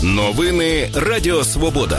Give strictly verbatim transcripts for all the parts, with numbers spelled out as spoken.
Новини Радіо Свобода.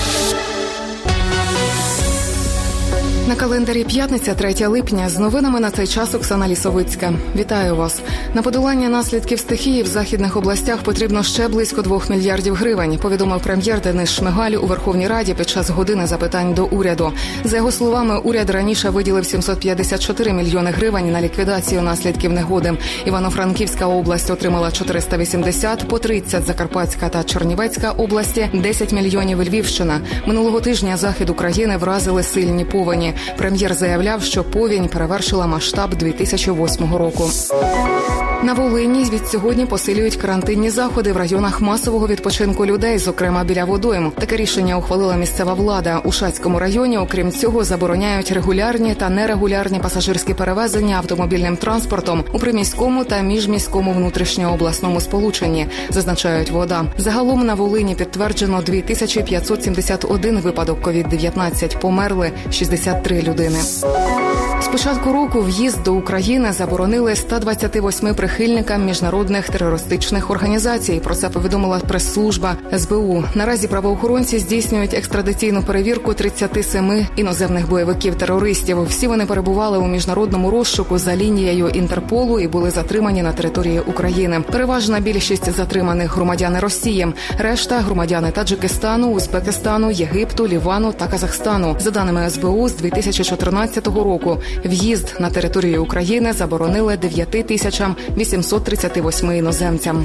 На календарі п'ятниця, третє липня. З новинами на цей час Оксана Лісовицька. Вітаю вас. На подолання наслідків стихії в західних областях потрібно ще близько двох мільярдів гривень, повідомив прем'єр Денис Шмигаль у Верховній Раді під час години запитань до уряду. За його словами, уряд раніше виділив сімсот п'ятдесят чотири мільйони гривень на ліквідацію наслідків негоди. Івано-Франківська область отримала чотириста вісімдесят, по тридцять Закарпатська та Чернівецька області, десять мільйонів Львівщина. Минулого тижня захід України вразили сильні повені. Прем'єр заявляв, що повінь перевершила масштаб дві тисячі восьмого року. На Волині від сьогодні посилюють карантинні заходи в районах масового відпочинку людей, зокрема біля водойм. Таке рішення ухвалила місцева влада. У Шацькому районі, окрім цього, забороняють регулярні та нерегулярні пасажирські перевезення автомобільним транспортом у приміському та міжміському внутрішньообласному сполученні, зазначають ВОДА. Загалом на Волині підтверджено дві тисячі п'ятсот сімдесят один випадок ковід дев'ятнадцять, померли шістдесят три людини. З початку року в'їзд до України заборонили ста двадцяти восьми прихильникам міжнародних терористичних організацій. Про це повідомила прес-служба ес бе у. Наразі правоохоронці здійснюють екстрадиційну перевірку тридцяти семи іноземних бойовиків-терористів. Всі вони перебували у міжнародному розшуку за лінією Інтерполу і були затримані на території України. Переважна більшість затриманих громадяни Росії, решта громадяни Таджикистану, Узбекистану, Єгипту, Лівану та Казахстану. За даними ес бе у, з дві тисячі чотирнадцятого року в'їзд на територію України заборонили дев'яти тисячам вісімсот тридцяти восьми іноземцям.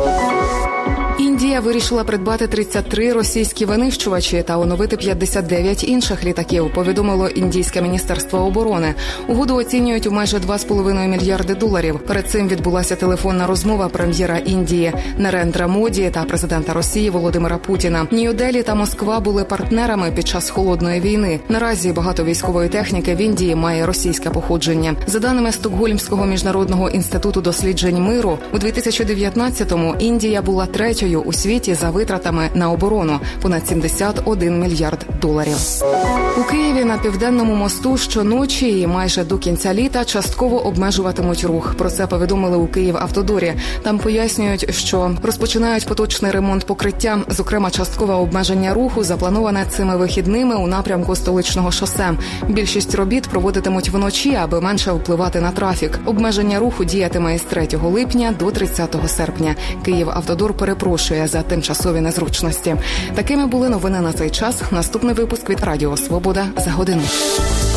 Індія вирішила придбати тридцять три російські винищувачі та оновити п'ятдесят дев'ять інших літаків, повідомило індійське міністерство оборони. Угоду оцінюють у майже два з половиною мільярди доларів. Перед цим відбулася телефонна розмова прем'єра Індії Нарендра Моді та президента Росії Володимира Путіна. Нью-Делі та Москва були партнерами під час холодної війни. Наразі багато військової техніки в Індії має російське походження. За даними Стокгольмського міжнародного інституту досліджень миру, у дві тисячі дев'ятнадцятому Індія була третьою у світі за витратами на оборону – понад сімдесят один мільярд доларів. У Києві на Південному мосту щоночі і майже до кінця літа частково обмежуватимуть рух. Про це повідомили у Київавтодорі. Там пояснюють, що розпочинають поточний ремонт покриття. Зокрема, часткове обмеження руху заплановане цими вихідними у напрямку Столичного шосе. Більшість робіт проводитимуть вночі, аби менше впливати на трафік. Обмеження руху діятиме із третього липня до тридцятого серпня. Київавтодор перепрошує за тимчасові незручності. Такими були новини на цей час. Наступний випуск від Радіо Свобода за годину.